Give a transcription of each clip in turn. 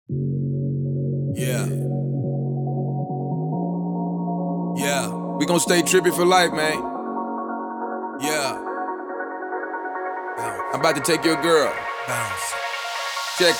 Yeah. Yeah. We gon' stay trippy for life, man. Yeah. I'm about to take your girl. Bounce. Check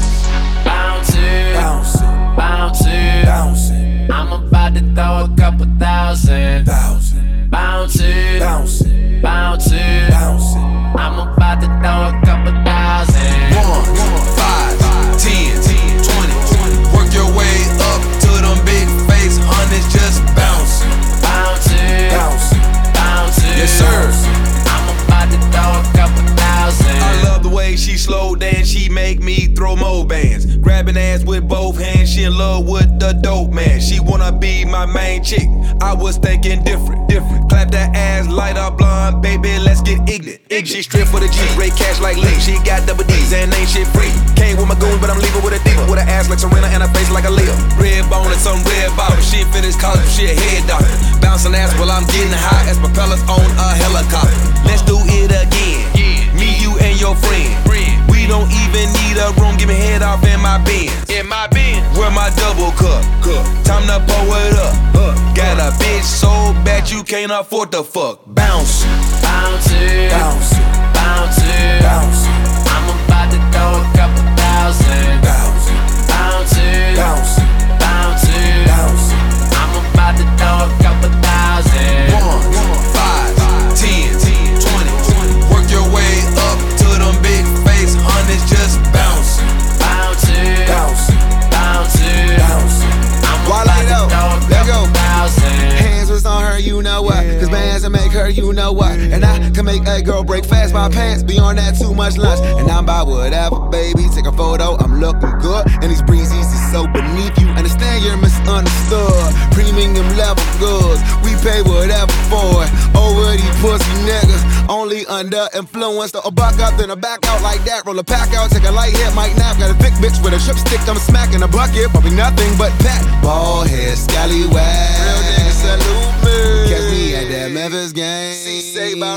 it. Bounce it, Bounce it. bounce it, Bounce it. I'm about to throw a couple thousand. Thousand. Bounce it, Bounce it. bounce it, Bounce it. I'm about to throw a couple thousand. 1, 5, 10, 20. Work your way up to them big face hundreds. Just bounce. Bounce it, Bounce it. bounce it, Yes, sir. I'm about to throw a couple thousand. I love the way she slow dance, she make me throw more bands. Grabbing ass with both hands, she in love with the dope man. She wanna be my main chick, I was thinking different. Clap that ass, light up blonde, baby, let's get ignorant. She stripped for the G, break cash like Lee. She got double D's and ain't shit free. Came with my goons, but I'm leaving with a diva. With her ass like Serena and her face like a Leo. Red bone and some red bottom. She ain't finished college, but she a head doctor. Bouncing ass while I'm getting high as propellers on a helicopter. Let's do it again. Me, you, and your friend. We don't even need a room, give me head off in my Benz. Where my double cup. Time to pour it up. Got a bitch so bad you can't afford to fuck. Bounce. Bounce it, Bounce it. bounce it, Bounce it. I'm about to throw a couple thousand. Bounce it. Bounce it, Bounce it. bounce it, Bounce it. I'm about to throw a couple thousand. 1, 5, 10, 20. Work your way up to them big face hundreds. Just bounce. Bounce it, Bounce it. bounce it, Bounce it. I'm While about I to know, throw a let go. couple thousand. Hands was on her, you know what? Cause bands will make her, you know what? And I can make a girl break fast my pants. Beyond that, too much lunch. And I'm about whatever, baby. Take a photo, I'm looking good. And these breezes is so beneath you. Understand you're misunderstood. Premium level goods, we pay whatever for it. Over these pussy niggas, only under influence. Throw a buck up, then a back out like that. Roll a pack out, take a light hit, might nap. Got a thick bitch with a trip stick, I'm smacking a bucket. Probably nothing but pat. Ball head, scallywag. Real niggas salute me. Catch me at that Memphis game. Say by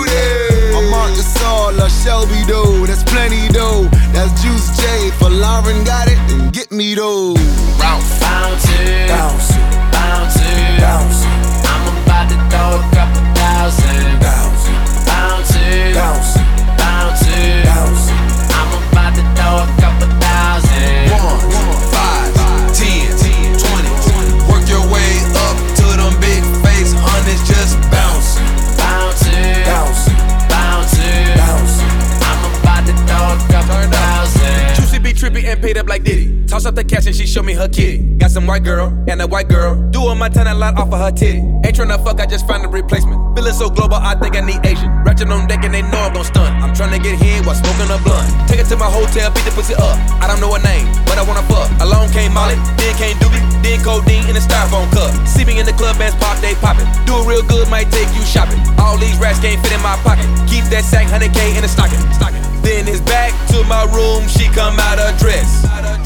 Rudy. I'm Mark Gasol, or Shelby though. That's plenty though. That's Juice J. For Lauren got it, then get me though. Bounce it, Bounce it. bounce it, Bounce it. I'm about to throw a couple thousand. Bounce it. Bounce it, Bounce it. bounce it, Bounce it. I'm about to throw a couple thousand. 1, 5, 10, 20. Work your way up to them big face hundreds. Just bounce. Bounce it, Bounce it. bounce it, Bounce it. I'm about to throw a couple thousand. Juicy be trippy and paid up like Diddy. Toss up the cash and she show me her kitty. Got some white girl and a white girl. Doing my ton a lot off of her titty. Ain't tryna fuck, I just found a replacement. Feeling so global, I think I need Asian. Ratchet on deck and they know I'm gon' stun. I'm tryna get hit while smoking a blunt. Take it to my hotel, beat the pussy up. I don't know her name, but I wanna fuck. Alone came Molly, then came Doobie, then codeine in a styrofoam cup. See me in the club, bands pop, they poppin'. Do it real good, might take you shopping. All these rats can't fit in my pocket. Keep that sack, 100K in the stocking. Then it's back to my room, she come out her dress.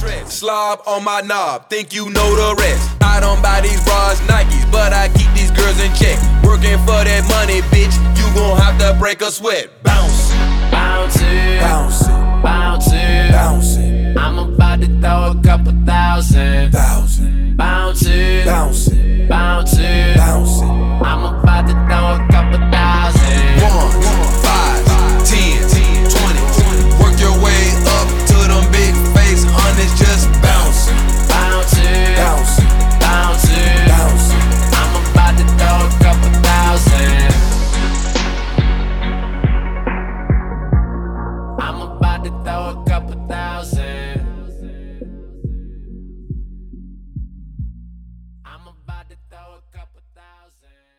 Slob on my knob, think you know the rest. I don't buy these bras, Nikes, but I keep these girls in check. Working for that money, bitch, you gon' have to break a sweat. Bounce, Bounce it, bounce it, bounce it, bounce it, I'm about to throw a couple thousand. thousand, Bounce it, bounce it, bounce it, bounce it. I'm about to throw a couple thousand. 1, 5, 10, 20. Work your way up to them big face hundreds. Just bounce, Bounce it, bounce it, bounce it, bounce it. I'm about to throw a couple thousand. I'm about to throw a couple thousand. I'm about to throw a couple thousand.